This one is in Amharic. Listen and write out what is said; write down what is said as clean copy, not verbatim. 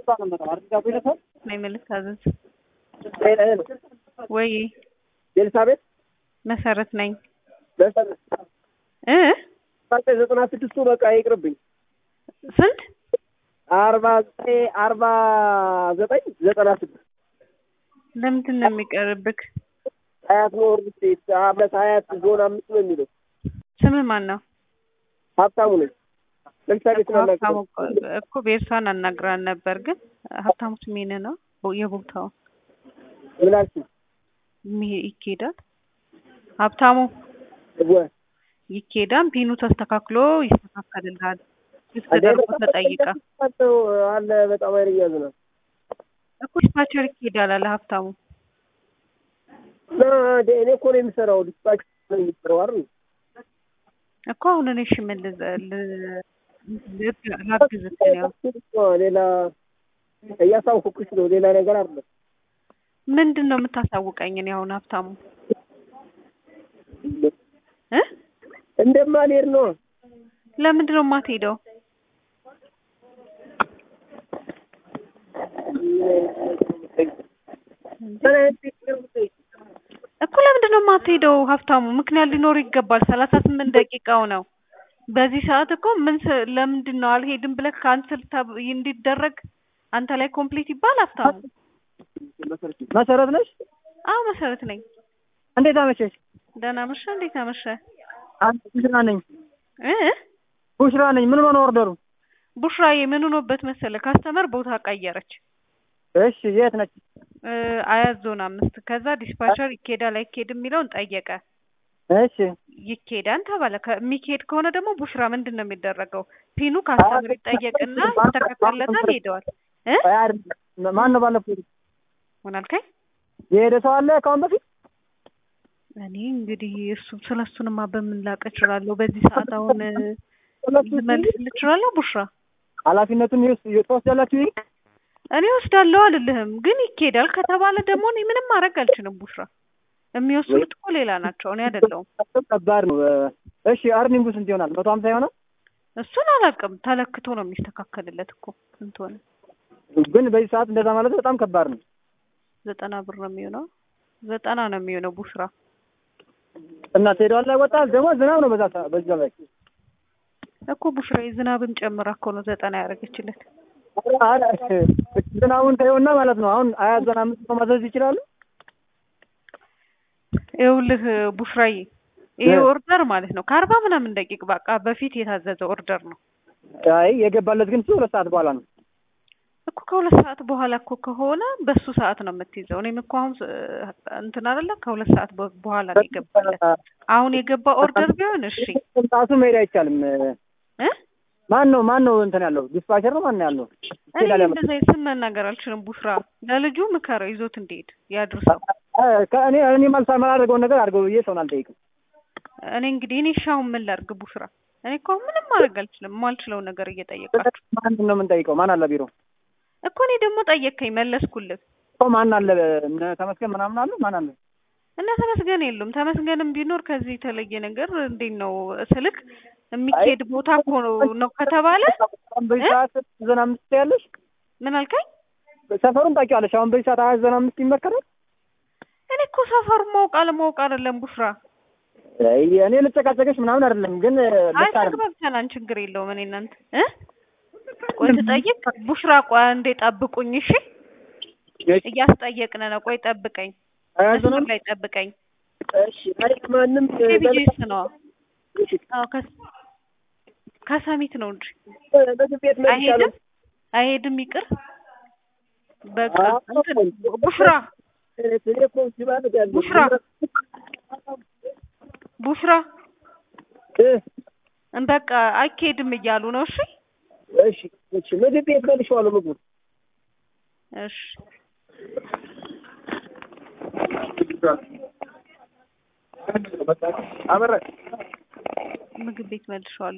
መልካዘዝ ወይ ኤልሳቤጥ መሰረት ነኝ መሰረት 96 በቃ ይቅርብኝ። ስንት 49 ለምንድን ነው የሚቀርብክ? አያት ነው ወርብት አመት አያት ዞን 5 ነው የሚለው። ስም ማን ነው? ሀብታሙ ነኝ። ኤልሳቤጥ ነው እኮ ቤርሳን አናግራን ነበር ግን ሀብታሙ ስሜነ ነው የቦታው ምናልሽ ይኬዳል። ሀብታሙ ወይ ይኬዳል። ፒኑ ተስተካክሎ ይስተካከልልሃል። እስከደርሶ ተጠይቃ አለ በጣም አይረያዝ ነው እኮ ዲስፓቸር ይኬዳል አለ ሀብታሙ። እኔ እኮ ነው የምሰራው ዲስፓቸር ነው የሚሰራው አይደል እኮ አሁን እኔ እሺ ምን ላግዝህ ነው ሌላ እያሳውኩሽ ነው ሌላ ነገር አይደለም። ምንድነው የምታሳውቀኝ? እኔ አሁን ሀብታሙ እንደማልሄድ ነው። ለምንድን ነው የማትሄደው? እኮ ለምንድን ነው የማትሄደው ሀብታሙ? ምክንያት ሊኖር ይገባል። 38 ደቂቃው ነው። በዚህ ሰዓት እኮ ለምንድን ነው አልሄድም ብለህ ካንስል እንዲደረግ አንተ ላይ ኮምፕሊት ይባል? ሀብታሙ መሰረት ነሽ? አዎ መሰረት ነኝ። እንዴት አመሸሽ? ደህና መሸ። እንዴት አመሸ? አንተ ቡሽራ ነኝ ቡሽራ ነኝ። ምን ሆነ ኦርደሩ? ቡሽራዬ ምን ሆኖበት መሰለህ? ካስተመር ቦታ ቀየረች። እሺ የት ነች? አያት ዞን 5 ከዛ ዲስፓቸር ይኬዳል አይኬድም የሚለውን ጠየቀ። እሺ ይኬዳል ተባለ። የሚኬድ ከሆነ ደግሞ ቡሽራ ምንድነው የሚደረገው? ፒኑ ካስተመር ይጠየቅና ይስተካከለታል። ሄደዋል። ማን ነው ባለፈው? ምን አልከኝ? የሄደ ሰው አለ ካሁን በፊት? እኔ እንግዲህ ስለሱንማ በምን ላቀ እችላለሁ? በዚህ ሰዓት አሁን መልስ ልችላለሁ? ቡሽራ ኃላፊነቱን ትወስዳላችሁ? እኔ ወስዳለሁ አልልህም፣ ግን ይኬዳል ከተባለ ደግሞ እኔ ምንም ማድረግ አልችልም። ቡሽራ የሚወስዱት እኮ ሌላ ናቸው፣ እኔ አይደለሁም። ከባድ ነው። እሺ አርኒንጉ ስንት ይሆናል? 150 ይሆናል? እሱን አላውቅም። ተለክቶ ነው የሚስተካከልለት እኮ ስንት ሆነ። ግን በዚህ ሰዓት እንደዛ ማለት በጣም ከባድ ነው። 90 ብር ነው የሚሆነው። 90 ነው የሚሆነው ቡሽራ እና ትሄዳለህ ላይ ወጣ ደግሞ ዝናብ ነው በዛ ላይ እኮ ቡሽራ ዝናብም ጨምራ እኮ ነው 90 ያደረገችለት። ዝናቡን ታየውና ማለት ነው። አሁን አያት ዞን 5 ነው ማዘዝ ይችላሉ። ይኸውልህ ቡሽራዬ ይሄ ኦርደር ማለት ነው ከ40 ምናምን ደቂቃ በቃ በፊት የታዘዘ ኦርደር ነው። አይ የገባለት ግን 2 ሰዓት በኋላ ነው እኮ። ከ2 ሰዓት በኋላ እኮ ከሆነ በሱ ሰዓት ነው የምትይዘው። እኔም እኮ አሁን እንትን አይደለ ከ2 ሰዓት በኋላ ነው የገባለት። አሁን የገባ ኦርደር ቢሆን እሺ ሰዓቱ መሄድ አይቻልም። ማን ነው እንትን ያለው? ዲስፓቸር ነው ማን ያለው? እንደዛ ስም መናገር አልችልም። ቡሽራ ለልጁ ምከረው ይዞት እንዲሄድ ያድርሰው። እኔ ማላደርገውን ነገር አድርገው ብዬ ሰውን አልጠይቅም። እኔ እንግዲህ እኔ ሻውን ምን ላድርግ ቡሽራ? እኔ እኮ ምንም ማድረግ አልችልም። የማልችለው ነገር እየጠየቃችሁ ማን ነው የምንጠይቀው? ማን አለ ቢሮ እኮ? እኔ ደግሞ ጠየቅከኝ መለስኩልህ እኮ። ማን አለ? ተመስገን ምናምን አለ? ማን አለ? እና ተመስገን የሉም። ተመስገንም ቢኖር ከዚህ የተለየ ነገር እንዴት ነው ስልክ የሚኬድ ቦታ እኮ ነው ከተባለ በሰዓት ዞን 5 ያለሽ ምን አልከኝ? ሰፈሩን ታውቂዋለሽ? አሁን በሰዓት አያት ዞን 5 ይመከራል። እኔ እኮ ሰፈሩን ማወቅ አይደለም ቡሽራ። እኔ ልጨቃጨቅሽ ምናምን አይደለም፣ ግን አይ ተግባብተናል፣ ችግር የለውም። እኔ እናንተ ቆይ ትጠይቅ ቡሽራ። ቆይ እንዴ ጠብቁኝ እሺ። እያስጠየቅን ነው። ቆይ ጠብቀኝ፣ መስመር ላይ ጠብቀኝ እሺ። አይ ማንም ቢጂስ ነው። አዎ ከሰሚት ነው እንጂ አይሄድም። ይቅር በቃ ቡሽራ በቃ አይኬድም እያሉ ነው። እሺ እሺ ምግብ ቤት መልሼዋለሁ ምግቡ። እሺ አበራ ምግብ ቤት መልሼዋለሁ።